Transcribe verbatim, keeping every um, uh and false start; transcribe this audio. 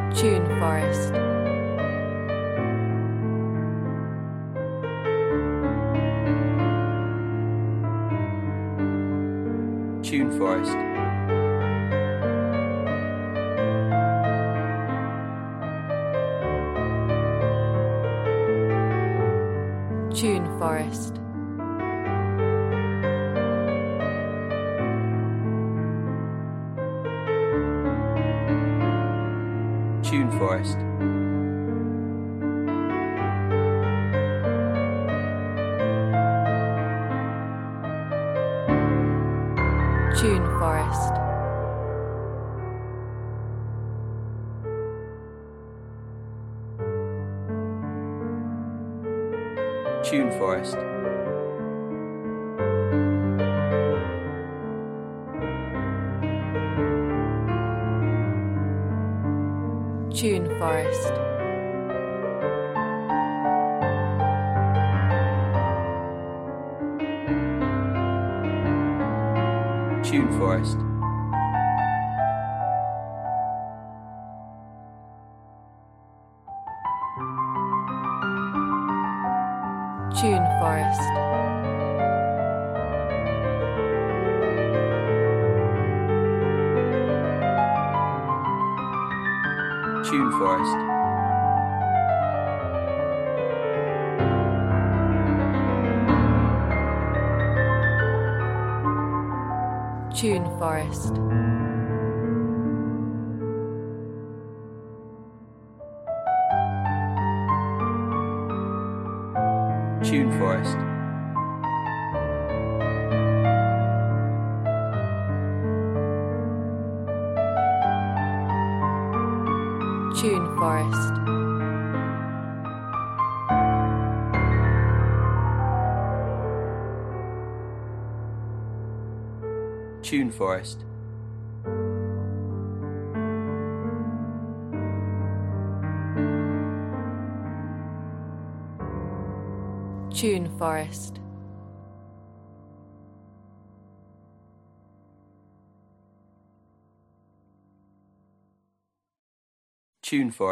Tune Forest. Tune Forest. Tune Forest. Tune Forest. Tune Forest. Tune Forest. Tune Forest. Tune Forest. Tune Forest. Tune Forest. Tune Forest. Tune Forest. Tune Forest. Tune Forest. Tune Forest. Tune Forest.